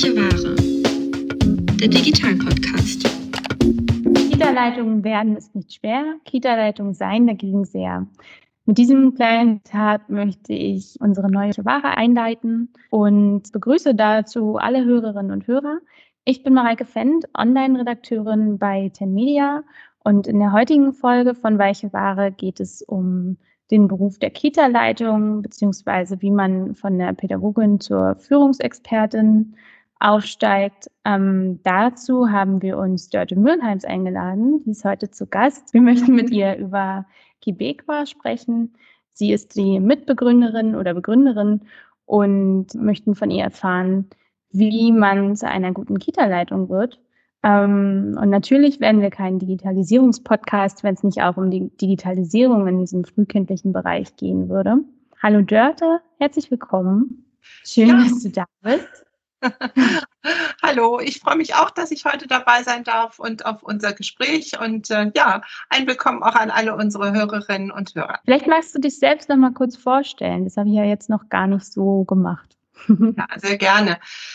Weiche Ware, der Digital-Podcast. Kita-Leitungen werden ist nicht schwer, Kita-Leitungen sein dagegen sehr. Mit diesem kleinen Zitat möchte ich unsere neue Ware einleiten und begrüße dazu alle Hörerinnen und Hörer. Ich bin Mareike Fendt, Online-Redakteurin bei TenMedia, und in der heutigen Folge von Weiche Ware geht es um den Beruf der Kita-Leitung bzw. wie man von der Pädagogin zur Führungsexpertin aufsteigt. Dazu haben wir uns Dörte Mühlenheims eingeladen, die ist heute zu Gast. Wir möchten mit ihr über Quebequa sprechen. Sie ist die Mitbegründerin oder Begründerin und möchten von ihr erfahren, wie man zu einer guten Kita-Leitung wird. Und natürlich werden wir keinen Digitalisierungspodcast, wenn es nicht auch um die Digitalisierung in diesem frühkindlichen Bereich gehen würde. Hallo Dörte, herzlich willkommen. Schön, dass du da bist. Hallo, ich freue mich auch, dass ich heute dabei sein darf und auf unser Gespräch und ein Willkommen auch an alle unsere Hörerinnen und Hörer. Vielleicht magst du dich selbst noch mal kurz vorstellen, das habe ich ja jetzt noch gar nicht so gemacht. Ja, sehr gerne.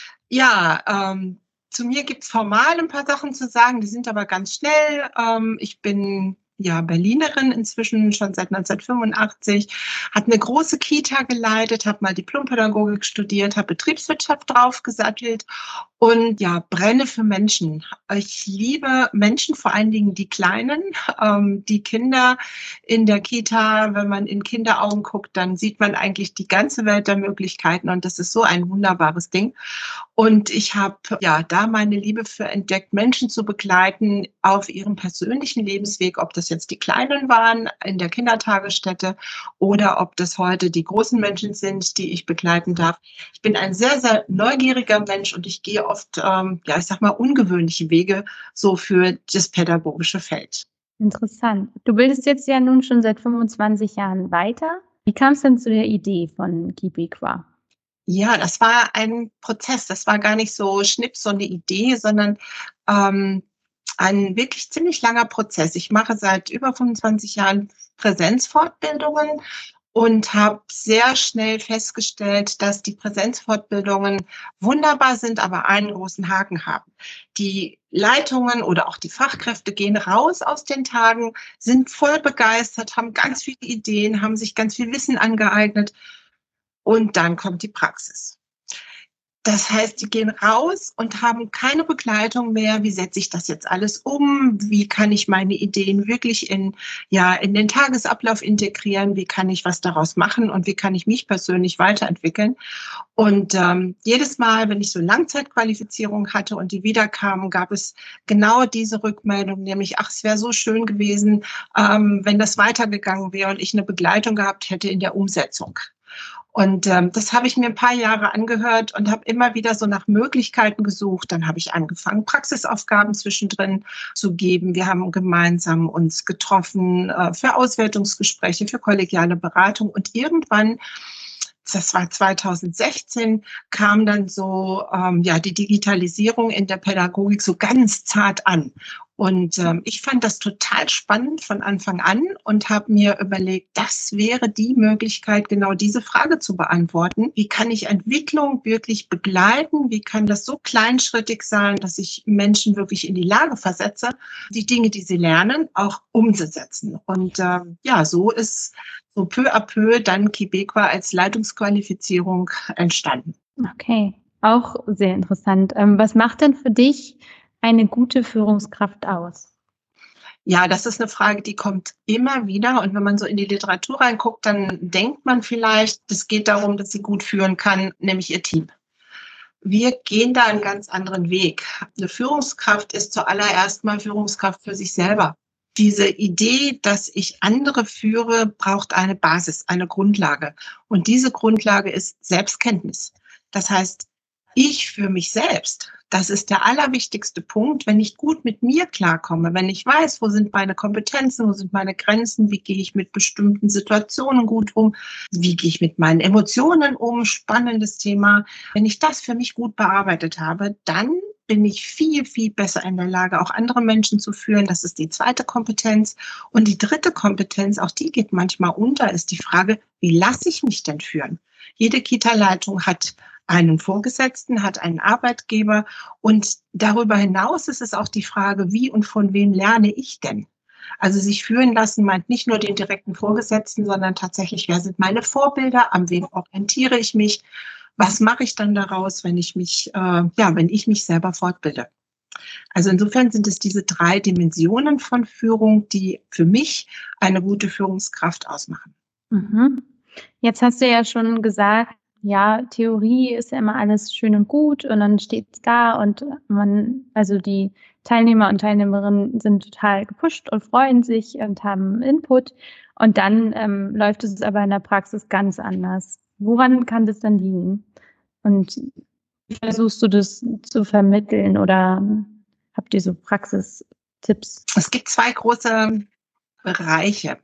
Ja, zu mir gibt es formal ein paar Sachen zu sagen, die sind aber ganz schnell. Ich bin Berlinerin inzwischen, schon seit 1985, habe eine große Kita geleitet, habe mal Diplompädagogik studiert, habe Betriebswirtschaft draufgesattelt und brenne für Menschen. Ich liebe Menschen, vor allen Dingen die Kleinen, die Kinder in der Kita. Wenn man in Kinderaugen guckt, dann sieht man eigentlich die ganze Welt der Möglichkeiten und das ist so ein wunderbares Ding. Und ich habe da meine Liebe für entdeckt, Menschen zu begleiten auf ihrem persönlichen Lebensweg, ob das jetzt die Kleinen waren in der Kindertagesstätte oder ob das heute die großen Menschen sind, die ich begleiten darf. Ich bin ein sehr, sehr neugieriger Mensch und ich gehe oft, ungewöhnliche Wege so für das pädagogische Feld. Interessant. Du bildest jetzt ja nun schon seit 25 Jahren weiter. Wie kam es denn zu der Idee von Quebequa? Ja, das war ein Prozess. Das war gar nicht so schnipp, so eine Idee, sondern ein wirklich ziemlich langer Prozess. Ich mache seit über 25 Jahren Präsenzfortbildungen und habe sehr schnell festgestellt, dass die Präsenzfortbildungen wunderbar sind, aber einen großen Haken haben. Die Leitungen oder auch die Fachkräfte gehen raus aus den Tagen, sind voll begeistert, haben ganz viele Ideen, haben sich ganz viel Wissen angeeignet. Und dann kommt die Praxis. Das heißt, die gehen raus und haben keine Begleitung mehr. Wie setze ich das jetzt alles um? Wie kann ich meine Ideen wirklich in den Tagesablauf integrieren? Wie kann ich was daraus machen? Und wie kann ich mich persönlich weiterentwickeln? Und jedes Mal, wenn ich so Langzeitqualifizierung hatte und die wiederkamen, gab es genau diese Rückmeldung, nämlich, es wäre so schön gewesen, wenn das weitergegangen wäre und ich eine Begleitung gehabt hätte in der Umsetzung. Und das habe ich mir ein paar Jahre angehört und habe immer wieder so nach Möglichkeiten gesucht. Dann habe ich angefangen, Praxisaufgaben zwischendrin zu geben. Wir haben gemeinsam uns getroffen für Auswertungsgespräche, für kollegiale Beratung. Und irgendwann, das war 2016, kam dann so die Digitalisierung in der Pädagogik so ganz zart an. Und ich fand das total spannend von Anfang an und habe mir überlegt, das wäre die Möglichkeit, genau diese Frage zu beantworten. Wie kann ich Entwicklung wirklich begleiten? Wie kann das so kleinschrittig sein, dass ich Menschen wirklich in die Lage versetze, die Dinge, die sie lernen, auch umzusetzen? Und so ist so peu à peu dann Quebequa als Leitungsqualifizierung entstanden. Okay, auch sehr interessant. Was macht denn für dich eine gute Führungskraft aus? Ja, das ist eine Frage, die kommt immer wieder. Und wenn man so in die Literatur reinguckt, dann denkt man vielleicht, es geht darum, dass sie gut führen kann, nämlich ihr Team. Wir gehen da einen ganz anderen Weg. Eine Führungskraft ist zuallererst mal Führungskraft für sich selber. Diese Idee, dass ich andere führe, braucht eine Basis, eine Grundlage. Und diese Grundlage ist Selbstkenntnis. Das heißt, ich für mich selbst, das ist der allerwichtigste Punkt, wenn ich gut mit mir klarkomme, wenn ich weiß, wo sind meine Kompetenzen, wo sind meine Grenzen, wie gehe ich mit bestimmten Situationen gut um, wie gehe ich mit meinen Emotionen um, spannendes Thema. Wenn ich das für mich gut bearbeitet habe, dann bin ich viel, viel besser in der Lage, auch andere Menschen zu führen. Das ist die zweite Kompetenz. Und die dritte Kompetenz, auch die geht manchmal unter, ist die Frage, wie lasse ich mich denn führen? Jede Kita-Leitung hat einen Vorgesetzten, hat einen Arbeitgeber und darüber hinaus ist es auch die Frage, wie und von wem lerne ich denn? Also sich führen lassen meint nicht nur den direkten Vorgesetzten, sondern tatsächlich, wer sind meine Vorbilder, an wen orientiere ich mich, was mache ich dann daraus, wenn ich mich, wenn ich mich selber fortbilde. Also insofern sind es diese 3 Dimensionen von Führung, die für mich eine gute Führungskraft ausmachen. Mhm. Jetzt hast du ja schon gesagt, ja, Theorie ist ja immer alles schön und gut und dann steht's da und also die Teilnehmer und Teilnehmerinnen sind total gepusht und freuen sich und haben Input und dann läuft es aber in der Praxis ganz anders. Woran kann das dann liegen? Und wie versuchst du das zu vermitteln oder habt ihr so Praxistipps? Es gibt 2 große Bereiche.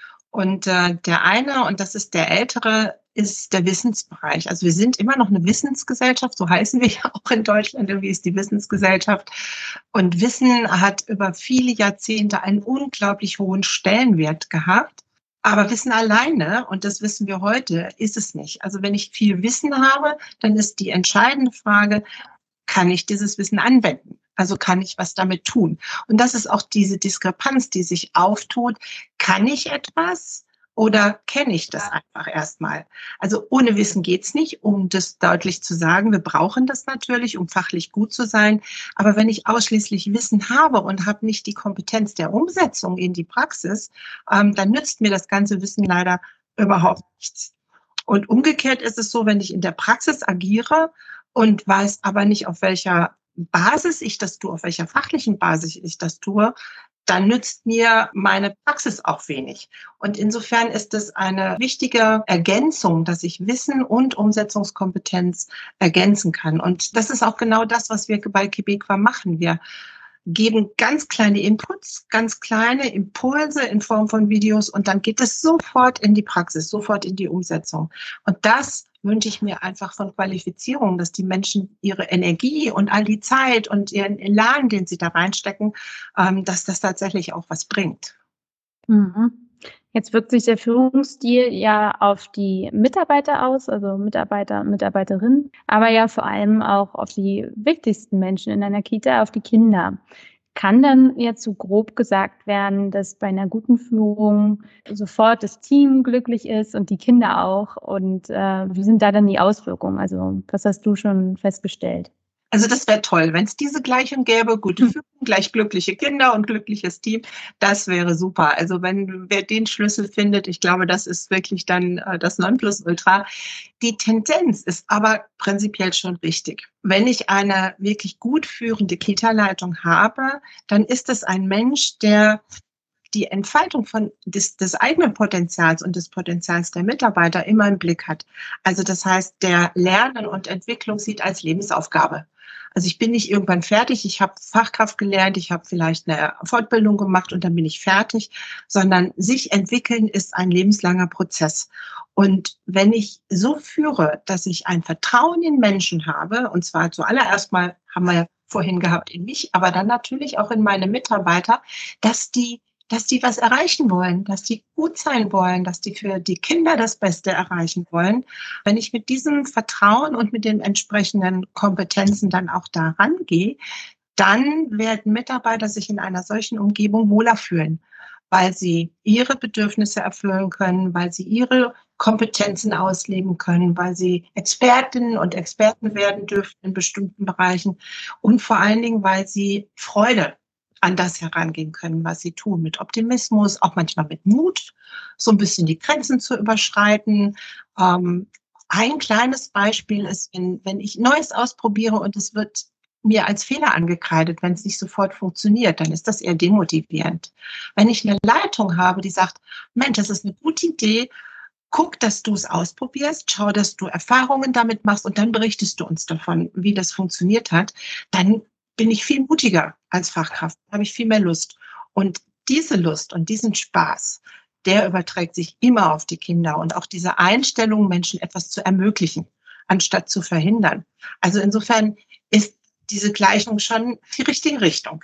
Und der eine, und das ist der ältere, ist der Wissensbereich. Also wir sind immer noch eine Wissensgesellschaft, so heißen wir ja auch in Deutschland, irgendwie ist die Wissensgesellschaft. Und Wissen hat über viele Jahrzehnte einen unglaublich hohen Stellenwert gehabt. Aber Wissen alleine, und das wissen wir heute, ist es nicht. Also wenn ich viel Wissen habe, dann ist die entscheidende Frage, kann ich dieses Wissen anwenden? Also kann ich was damit tun? Und das ist auch diese Diskrepanz, die sich auftut. Kann ich etwas oder kenne ich das einfach erstmal? Also ohne Wissen geht's nicht, um das deutlich zu sagen. Wir brauchen das natürlich, um fachlich gut zu sein. Aber wenn ich ausschließlich Wissen habe und habe nicht die Kompetenz der Umsetzung in die Praxis, dann nützt mir das ganze Wissen leider überhaupt nichts. Und umgekehrt ist es so, wenn ich in der Praxis agiere und weiß aber nicht, auf welcher Basis ich das tue, auf welcher fachlichen Basis ich das tue, dann nützt mir meine Praxis auch wenig. Und insofern ist es eine wichtige Ergänzung, dass ich Wissen und Umsetzungskompetenz ergänzen kann. Und das ist auch genau das, was wir bei Quebequa machen. Wir geben ganz kleine Inputs, ganz kleine Impulse in Form von Videos und dann geht es sofort in die Praxis, sofort in die Umsetzung. Und das wünsche ich mir einfach von Qualifizierung, dass die Menschen ihre Energie und all die Zeit und ihren Elan, den sie da reinstecken, dass das tatsächlich auch was bringt. Mhm. Jetzt wirkt sich der Führungsstil ja auf die Mitarbeiter aus, also Mitarbeiter und Mitarbeiterinnen, aber ja vor allem auch auf die wichtigsten Menschen in einer Kita, auf die Kinder. Kann dann jetzt so grob gesagt werden, dass bei einer guten Führung sofort das Team glücklich ist und die Kinder auch? Und wie sind da dann die Auswirkungen? Also was hast du schon festgestellt? Also das wäre toll, wenn es diese Gleichung gäbe, gute Führung, gleich glückliche Kinder und glückliches Team, das wäre super. Also wer den Schlüssel findet, ich glaube, das ist wirklich dann das Nonplusultra. Die Tendenz ist aber prinzipiell schon richtig. Wenn ich eine wirklich gut führende Kita-Leitung habe, dann ist es ein Mensch, der die Entfaltung des eigenen Potenzials und des Potenzials der Mitarbeiter immer im Blick hat. Also das heißt, der Lernen und Entwicklung sieht als Lebensaufgabe. Also ich bin nicht irgendwann fertig, ich habe Fachkraft gelernt, ich habe vielleicht eine Fortbildung gemacht und dann bin ich fertig, sondern sich entwickeln ist ein lebenslanger Prozess. Und wenn ich so führe, dass ich ein Vertrauen in Menschen habe, und zwar zuallererst mal, haben wir ja vorhin gehabt, in mich, aber dann natürlich auch in meine Mitarbeiter, dass die was erreichen wollen, dass die gut sein wollen, dass die für die Kinder das Beste erreichen wollen. Wenn ich mit diesem Vertrauen und mit den entsprechenden Kompetenzen dann auch da rangehe, dann werden Mitarbeiter sich in einer solchen Umgebung wohler fühlen, weil sie ihre Bedürfnisse erfüllen können, weil sie ihre Kompetenzen ausleben können, weil sie Expertinnen und Experten werden dürfen in bestimmten Bereichen und vor allen Dingen, weil sie Freude an das herangehen können, was sie tun, mit Optimismus, auch manchmal mit Mut, so ein bisschen die Grenzen zu überschreiten. Ein kleines Beispiel ist, wenn ich Neues ausprobiere und es wird mir als Fehler angekreidet, wenn es nicht sofort funktioniert, dann ist das eher demotivierend. Wenn ich eine Leitung habe, die sagt, Mensch, das ist eine gute Idee, guck, dass du es ausprobierst, schau, dass du Erfahrungen damit machst und dann berichtest du uns davon, wie das funktioniert hat, dann bin ich viel mutiger als Fachkraft, habe ich viel mehr Lust. Und diese Lust und diesen Spaß, der überträgt sich immer auf die Kinder und auch diese Einstellung, Menschen etwas zu ermöglichen, anstatt zu verhindern. Also insofern ist diese Gleichung schon die richtige Richtung.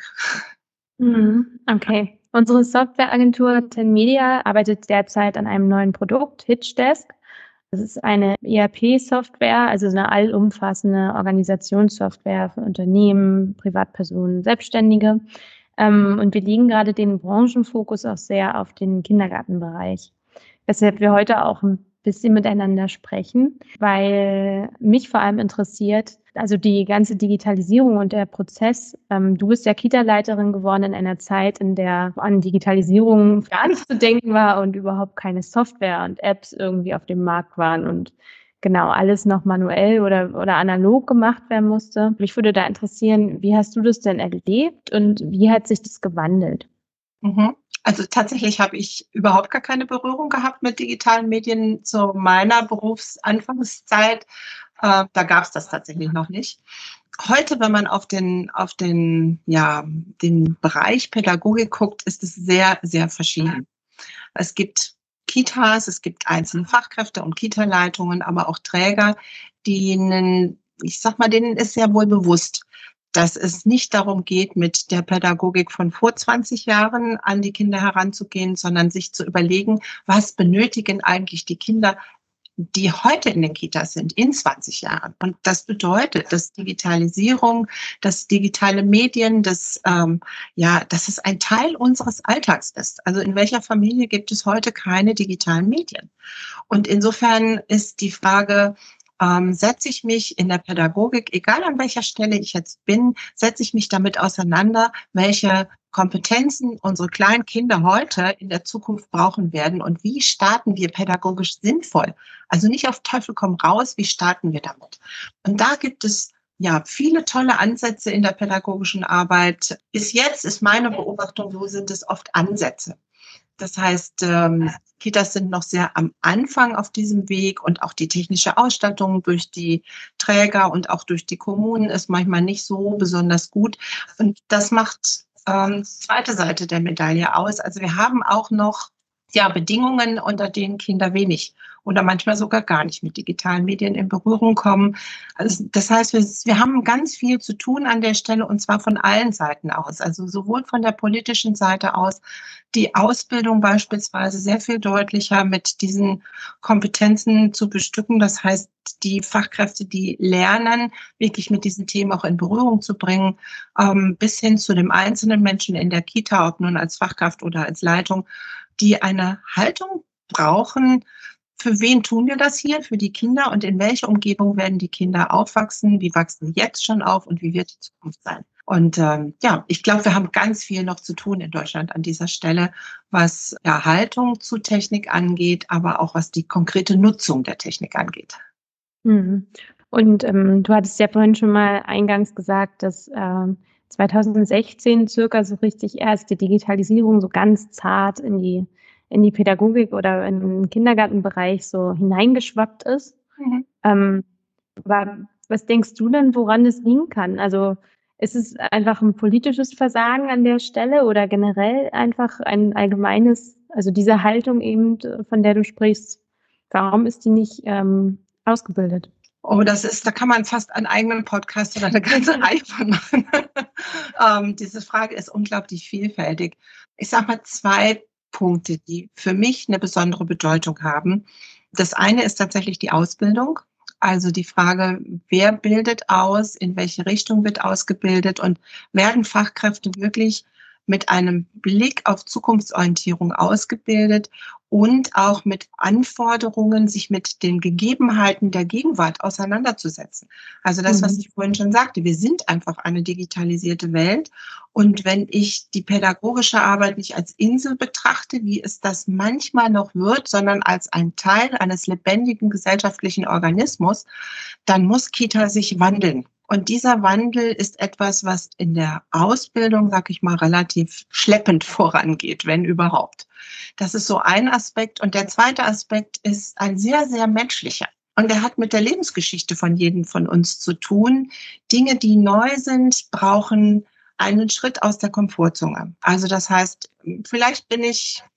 Okay. Unsere Softwareagentur Ten Media arbeitet derzeit an einem neuen Produkt, HitchDesk. Das ist eine ERP-Software, also eine allumfassende Organisationssoftware für Unternehmen, Privatpersonen, Selbstständige. Und wir legen gerade den Branchenfokus auch sehr auf den Kindergartenbereich. Weshalb wir heute auch ein bisschen miteinander sprechen, weil mich vor allem interessiert, also die ganze Digitalisierung und der Prozess. Du bist ja Kita-Leiterin geworden in einer Zeit, in der an Digitalisierung gar nicht zu denken war und überhaupt keine Software und Apps irgendwie auf dem Markt waren und genau alles noch manuell oder analog gemacht werden musste. Mich würde da interessieren, wie hast du das denn erlebt und wie hat sich das gewandelt? Also tatsächlich habe ich überhaupt gar keine Berührung gehabt mit digitalen Medien zu meiner Berufsanfangszeit. Da gab es das tatsächlich noch nicht. Heute, wenn man auf den Bereich Pädagogik guckt, ist es sehr, sehr verschieden. Es gibt Kitas, es gibt einzelne Fachkräfte und Kita-Leitungen, aber auch Träger, denen ist sehr wohl bewusst, dass es nicht darum geht, mit der Pädagogik von vor 20 Jahren an die Kinder heranzugehen, sondern sich zu überlegen, was benötigen eigentlich die Kinder, die heute in den Kitas sind, in 20 Jahren. Und das bedeutet, dass Digitalisierung, dass digitale Medien, dass es ein Teil unseres Alltags ist. Also in welcher Familie gibt es heute keine digitalen Medien? Und insofern ist die Frage, setze ich mich in der Pädagogik, egal an welcher Stelle ich jetzt bin, setze ich mich damit auseinander, welche Kompetenzen unsere kleinen Kinder heute in der Zukunft brauchen werden und wie starten wir pädagogisch sinnvoll? Also nicht auf Teufel komm raus, wie starten wir damit? Und da gibt es viele tolle Ansätze in der pädagogischen Arbeit. Bis jetzt ist meine Beobachtung, so sind es oft Ansätze. Das heißt, Kitas sind noch sehr am Anfang auf diesem Weg und auch die technische Ausstattung durch die Träger und auch durch die Kommunen ist manchmal nicht so besonders gut. Und das macht die zweite Seite der Medaille aus. Also wir haben auch noch Bedingungen, unter denen Kinder wenig oder manchmal sogar gar nicht mit digitalen Medien in Berührung kommen. Also das heißt, wir haben ganz viel zu tun an der Stelle und zwar von allen Seiten aus. Also sowohl von der politischen Seite aus, die Ausbildung beispielsweise sehr viel deutlicher mit diesen Kompetenzen zu bestücken. Das heißt, die Fachkräfte, die lernen, wirklich mit diesen Themen auch in Berührung zu bringen, bis hin zu dem einzelnen Menschen in der Kita, ob nun als Fachkraft oder als Leitung, die eine Haltung brauchen, für wen tun wir das hier, für die Kinder und in welcher Umgebung werden die Kinder aufwachsen, wie wachsen sie jetzt schon auf und wie wird die Zukunft sein. Und ich glaube, wir haben ganz viel noch zu tun in Deutschland an dieser Stelle, was Haltung zu Technik angeht, aber auch was die konkrete Nutzung der Technik angeht. Mhm. Und du hattest ja vorhin schon mal eingangs gesagt, dass 2016 circa so richtig erst die Digitalisierung so ganz zart in die Pädagogik oder in den Kindergartenbereich so hineingeschwappt ist. Was denkst du denn, woran das liegen kann? Also ist es einfach ein politisches Versagen an der Stelle oder generell einfach ein allgemeines, also diese Haltung eben, von der du sprichst, warum ist die nicht ausgebildet? Oh, da kann man fast einen eigenen Podcast oder eine ganze Reihe von machen. Diese Frage ist unglaublich vielfältig. Ich sage mal 2 Punkte, die für mich eine besondere Bedeutung haben. Das eine ist tatsächlich die Ausbildung. Also die Frage, wer bildet aus, in welche Richtung wird ausgebildet und werden Fachkräfte wirklich mit einem Blick auf Zukunftsorientierung ausgebildet und auch mit Anforderungen, sich mit den Gegebenheiten der Gegenwart auseinanderzusetzen. Also das, was ich vorhin schon sagte, wir sind einfach eine digitalisierte Welt. Und wenn ich die pädagogische Arbeit nicht als Insel betrachte, wie es das manchmal noch wird, sondern als ein Teil eines lebendigen gesellschaftlichen Organismus, dann muss Kita sich wandeln. Und dieser Wandel ist etwas, was in der Ausbildung, sag ich mal, relativ schleppend vorangeht, wenn überhaupt. Das ist so ein Aspekt. Und der zweite Aspekt ist ein sehr, sehr menschlicher. Und der hat mit der Lebensgeschichte von jedem von uns zu tun. Dinge, die neu sind, brauchen einen Schritt aus der Komfortzone. Also das heißt, vielleicht bin ich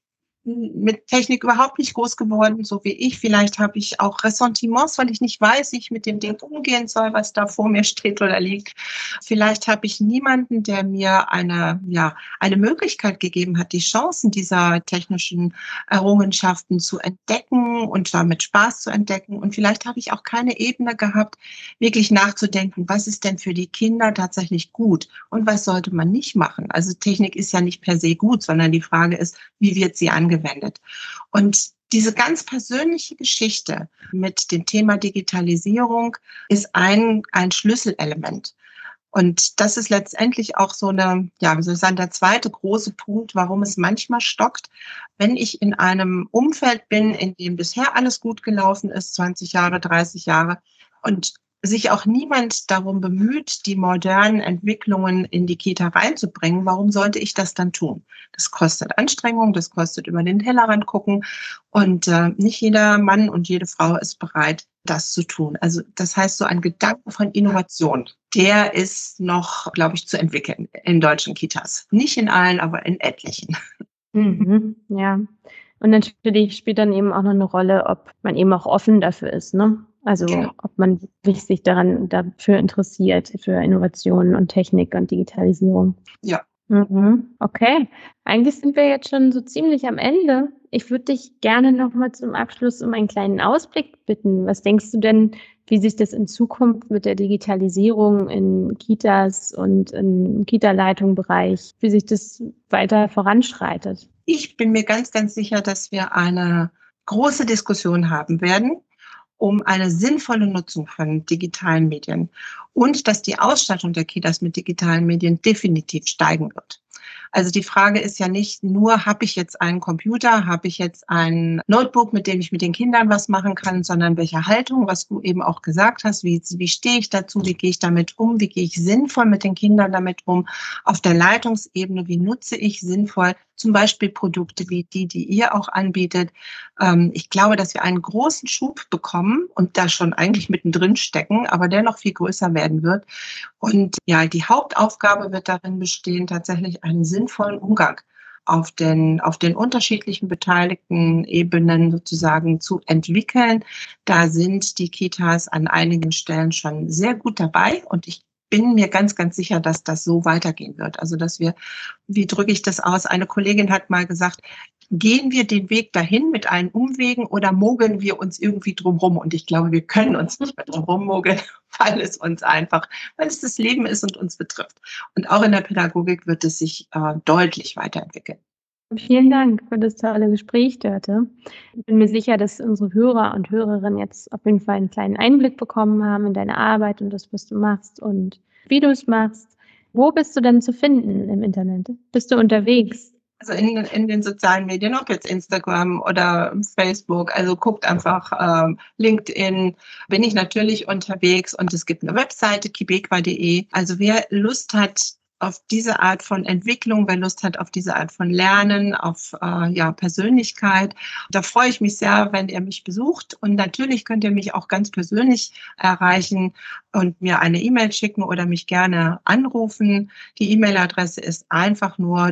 mit Technik überhaupt nicht groß geworden, so wie ich. Vielleicht habe ich auch Ressentiments, weil ich nicht weiß, wie ich mit dem Ding umgehen soll, was da vor mir steht oder liegt. Vielleicht habe ich niemanden, der mir eine Möglichkeit gegeben hat, die Chancen dieser technischen Errungenschaften zu entdecken und damit Spaß zu entdecken. Und vielleicht habe ich auch keine Ebene gehabt, wirklich nachzudenken, was ist denn für die Kinder tatsächlich gut und was sollte man nicht machen. Also Technik ist ja nicht per se gut, sondern die Frage ist, wie wird sie angewendet? Und diese ganz persönliche Geschichte mit dem Thema Digitalisierung ist ein Schlüsselelement. Und das ist letztendlich auch so eine, wie soll ich sagen, der zweite große Punkt, warum es manchmal stockt, wenn ich in einem Umfeld bin, in dem bisher alles gut gelaufen ist, 20 Jahre, 30 Jahre, und sich auch niemand darum bemüht, die modernen Entwicklungen in die Kita reinzubringen, warum sollte ich das dann tun? Das kostet Anstrengung, das kostet über den Tellerrand gucken und nicht jeder Mann und jede Frau ist bereit, das zu tun. Also das heißt, so ein Gedanke von Innovation, der ist noch, glaube ich, zu entwickeln in deutschen Kitas. Nicht in allen, aber in etlichen. Mhm, ja. Und natürlich spielt dann eben auch noch eine Rolle, ob man eben auch offen dafür ist, ne? Also Genau. ob man sich dafür interessiert, für Innovationen und Technik und Digitalisierung. Ja. Okay, eigentlich sind wir jetzt schon so ziemlich am Ende. Ich würde dich gerne noch mal zum Abschluss um einen kleinen Ausblick bitten. Was denkst du denn, wie sich das in Zukunft mit der Digitalisierung in Kitas und im Kita-Leitung-Bereich, wie sich das weiter voranschreitet? Ich bin mir ganz, ganz sicher, dass wir eine große Diskussion haben werden um eine sinnvolle Nutzung von digitalen Medien und dass die Ausstattung der Kitas mit digitalen Medien definitiv steigen wird. Also die Frage ist ja nicht nur, habe ich jetzt einen Computer, habe ich jetzt ein Notebook, mit dem ich mit den Kindern was machen kann, sondern welche Haltung, was du eben auch gesagt hast, wie stehe ich dazu, wie gehe ich damit um, wie gehe ich sinnvoll mit den Kindern damit um, auf der Leitungsebene, wie nutze ich sinnvoll zum Beispiel Produkte wie die ihr auch anbietet. Ich glaube, dass wir einen großen Schub bekommen und da schon eigentlich mittendrin stecken, aber der noch viel größer werden wird. Und ja, die Hauptaufgabe wird darin bestehen, tatsächlich einen sinnvollen Umgang auf den unterschiedlichen beteiligten Ebenen sozusagen zu entwickeln. Da sind die Kitas an einigen Stellen schon sehr gut dabei und ich bin mir ganz, ganz sicher, dass das so weitergehen wird. Also, dass wir, wie drücke ich das aus? Eine Kollegin hat mal gesagt, gehen wir den Weg dahin mit allen Umwegen oder mogeln wir uns irgendwie drumherum? Und ich glaube, wir können uns nicht mehr drumherum mogeln, weil es das Leben ist und uns betrifft. Und auch in der Pädagogik wird es sich deutlich weiterentwickeln. Vielen Dank für das tolle Gespräch, Dörte. Ich bin mir sicher, dass unsere Hörer und Hörerinnen jetzt auf jeden Fall einen kleinen Einblick bekommen haben in deine Arbeit und das, was du machst und wie du es machst. Wo bist du denn zu finden im Internet? Bist du unterwegs? Also in den sozialen Medien, ob jetzt Instagram oder Facebook, also guckt einfach LinkedIn, bin ich natürlich unterwegs und es gibt eine Webseite, kibekwa.de. Also wer Lust hat auf diese Art von Entwicklung, wer Lust hat auf diese Art von Lernen, auf Persönlichkeit, da freue ich mich sehr, wenn ihr mich besucht. Und natürlich könnt ihr mich auch ganz persönlich erreichen und mir eine E-Mail schicken oder mich gerne anrufen. Die E-Mail-Adresse ist einfach nur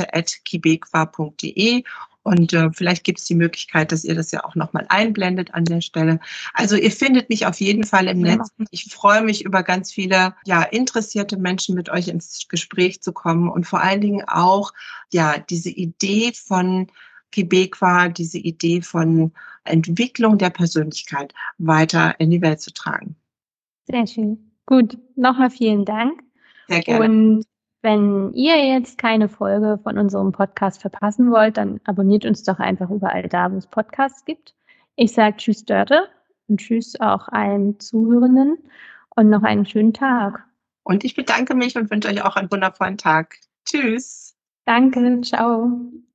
dörte@kibekwa.de. Und vielleicht gibt es die Möglichkeit, dass ihr das ja auch nochmal einblendet an der Stelle. Also ihr findet mich auf jeden Fall im Netz. Ich freue mich über ganz viele interessierte Menschen, mit euch ins Gespräch zu kommen und vor allen Dingen auch diese Idee von Kibekwa, diese Idee von Entwicklung der Persönlichkeit weiter in die Welt zu tragen. Sehr schön. Gut, nochmal vielen Dank. Sehr gerne. Und wenn ihr jetzt keine Folge von unserem Podcast verpassen wollt, dann abonniert uns doch einfach überall da, wo es Podcasts gibt. Ich sage Tschüss, Dörte, und Tschüss auch allen Zuhörenden und noch einen schönen Tag. Und ich bedanke mich und wünsche euch auch einen wundervollen Tag. Tschüss. Danke, ciao.